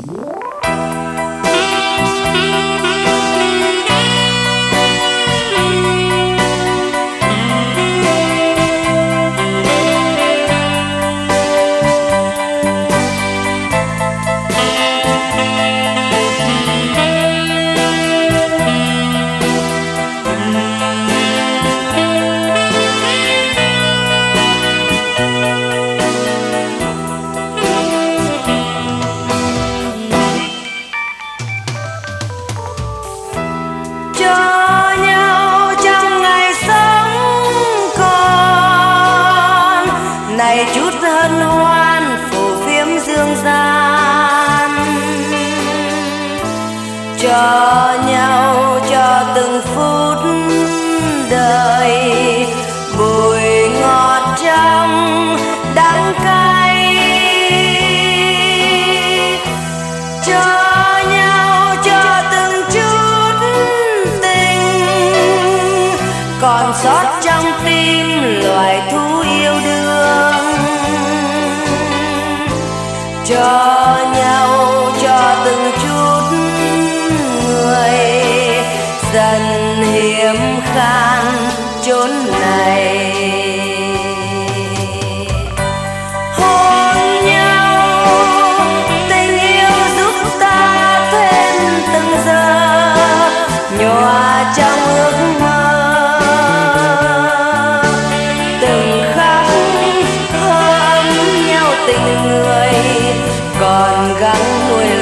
này chút hân hoan phù phiếm dương gian, cho nhau cho từng phút đời bùi ngọt trong đắng cay, cho nhau cho từng chút tình còn sót trong tim loài thú yêu đương, cho nhau cho từng chút người dần hiếm khan chốn này. Hôn nhau tình yêu giúp ta thêm từng giờ nhòa trong ước mơ, từng khắc hôn nhau tình người còn gắng nuôi